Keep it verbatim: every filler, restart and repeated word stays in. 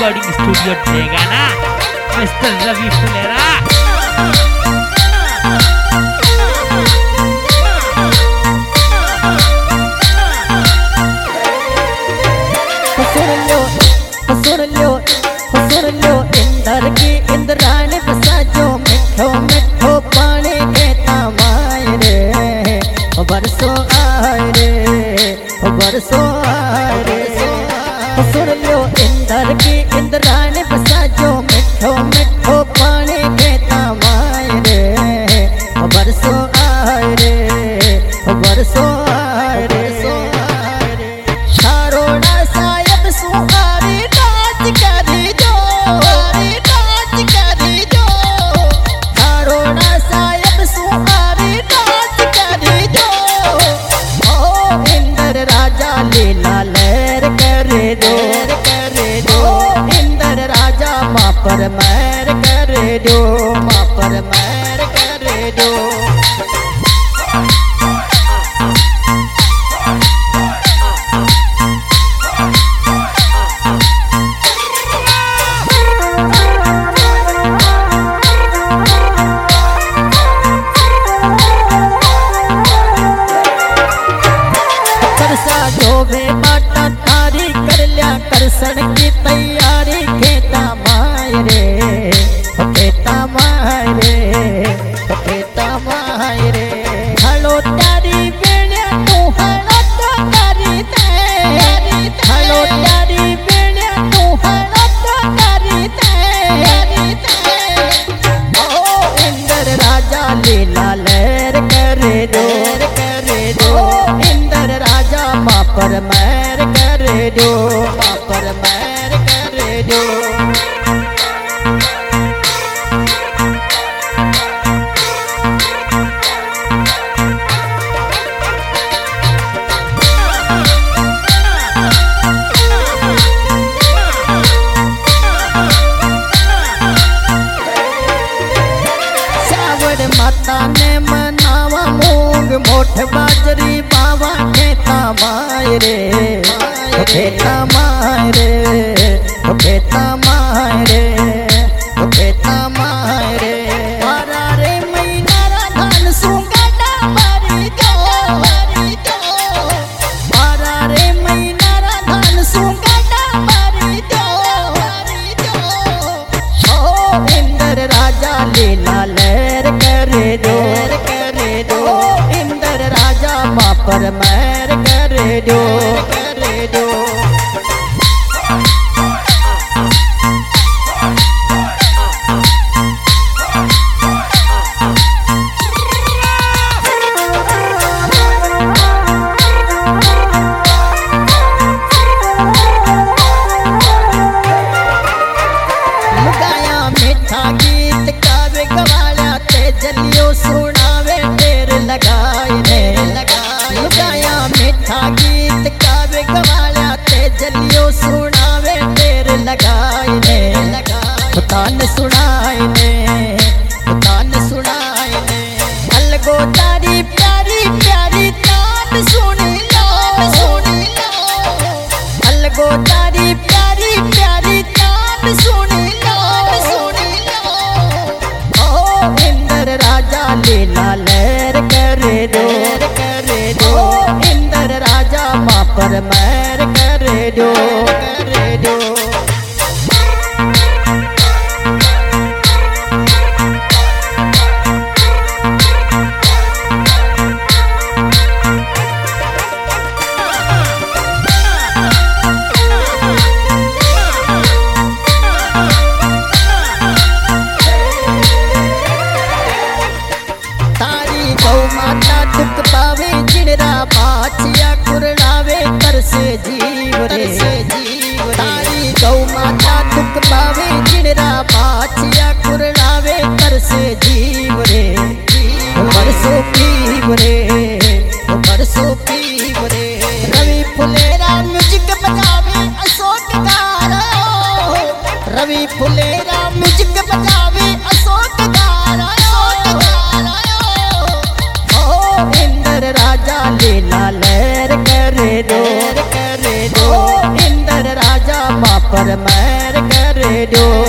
Recording studio देगा ना mister Ravi Phulera. सुन लो सुन लो इंदर की इंद्राणी बसा जो मिठो मिठो पानी कहता माए रे बरसों आए रे बरसों आए रे। सुन लो इंदर की इंद्राणी बसा जो मिठो मिठो पानी कहता माए रे बरसों आए रे बरसों आए रे। सारोड़ा सायब सुहारी नाच करी जो नाच करी जो सारोड़ा सायब सुहारी नाच करी जो ओ इंदर राजा लीला लहर करे दो करे दो इंदर राजा माँ पर मैर करे दो माँ पर मैर करे दो। जोवे बाटा थारी कर लिया करसन की तैयारी खेता माए रे खेता माए रे खेता माए रे। हलो तारी बेड़िया तू हलो तो तारी ते हलो तारी बेड़िया तू हलो तो तारी ते ओ इंदर राजा लीला लहर करे दो करे दो इंदर राजा माँ पर मैर करे दो माँ पर मैर करे दो। सावर माता ने मनावा मूंग मोठ बाजरी बावा खेता माए रे खेता माए रे खेता माए रे खेता माए रे। मारा रे मैनारा धान सुंगाटा मारी दो मारी दो मारा रे मैनारा धान सुंगाटा मारी दो मारी दो ओ इंदर राजा लीला लहर करे दो करे दो इंदर राजा माँ पर मैर करे दो करे दो। गाया मीठा गीत गावे गवाला ते जलियो सुनावे ढेर लगाए रे लगाए। गाया मीठा गीत गावे गवाला ते जलियो सुनावे ढेर लगाए रे लगाए। तान सुनाए ने तान सुनाए ने अलगो तारी प्यारी प्यारी तान सुनी लो सुनी लो अलगो तारी प्यारी प्यारी तान सुनी लो सुनी लो ओ इंदर राजा लीला लहर करे दो करे दो इंदर राजा माँ पर मैर करे दो करे दो। तारी गौ माता दुख पावे जिणरा बाछिया कुरलावे कर से जीव रे तारी गौ माता दुख पावे जिणरा बाछिया कुरलावे कर से जीव रे बरसों पीव रे बरसों पीव रे। रवि फुलेरा म्यूजिक बजावे अशोक गारा रवि फुलेरा म्यूजिक बजावे अशोक गारा ओ इंदर राजा लीला लहर करे दो करे दो इंदर राजा माँ पर मैर करे जलियो